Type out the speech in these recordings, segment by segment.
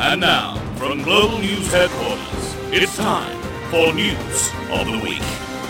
And now, from Global News Headquarters, it's time for News of the Week.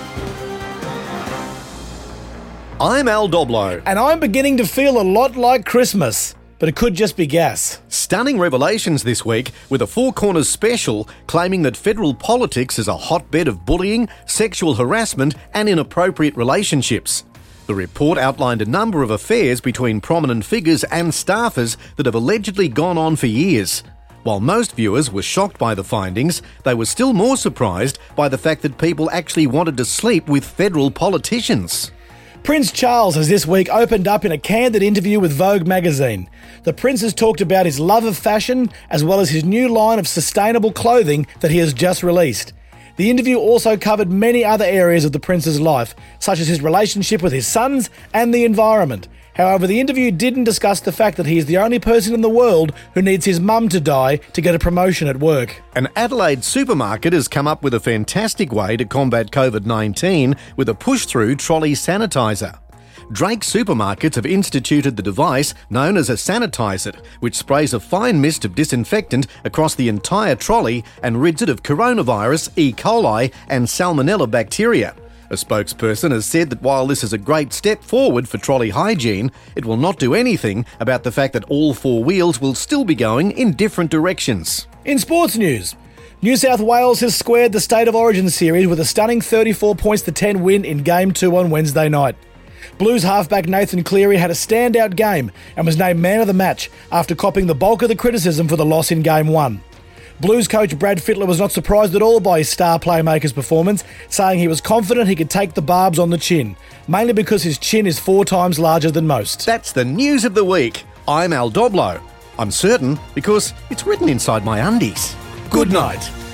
I'm Al Doblo. And I'm beginning to feel a lot like Christmas, but it could just be gas. Stunning revelations this week with a Four Corners special claiming that federal politics is a hotbed of bullying, sexual harassment and inappropriate relationships. The report outlined a number of affairs between prominent figures and staffers that have allegedly gone on for years. While most viewers were shocked by the findings, they were still more surprised by the fact that people actually wanted to sleep with federal politicians. Prince Charles has this week opened up in a candid interview with Vogue magazine. The Prince has talked about his love of fashion as well as his new line of sustainable clothing that he has just released. The interview also covered many other areas of the Prince's life, such as his relationship with his sons and the environment. However, the interview didn't discuss the fact that he is the only person in the world who needs his mum to die to get a promotion at work. An Adelaide supermarket has come up with a fantastic way to combat COVID-19 with a push-through trolley sanitizer. Drake Supermarkets have instituted the device known as a Sanitize-It, which sprays a fine mist of disinfectant across the entire trolley and rids it of coronavirus, E. coli and salmonella bacteria. A spokesperson has said that while this is a great step forward for trolley hygiene, it will not do anything about the fact that all four wheels will still be going in different directions. In sports news, New South Wales has squared the State of Origin series with a stunning 34-10 win in Game 2 on Wednesday night. Blues halfback Nathan Cleary had a standout game and was named man of the match after copping the bulk of the criticism for the loss in Game 1. Blues coach Brad Fittler was not surprised at all by his star playmaker's performance, saying he was confident he could take the Barbs on the chin, mainly because his chin is 4 times larger than most. That's the news of the week. I'm Al Doblo. I'm certain because it's written inside my undies. Good night.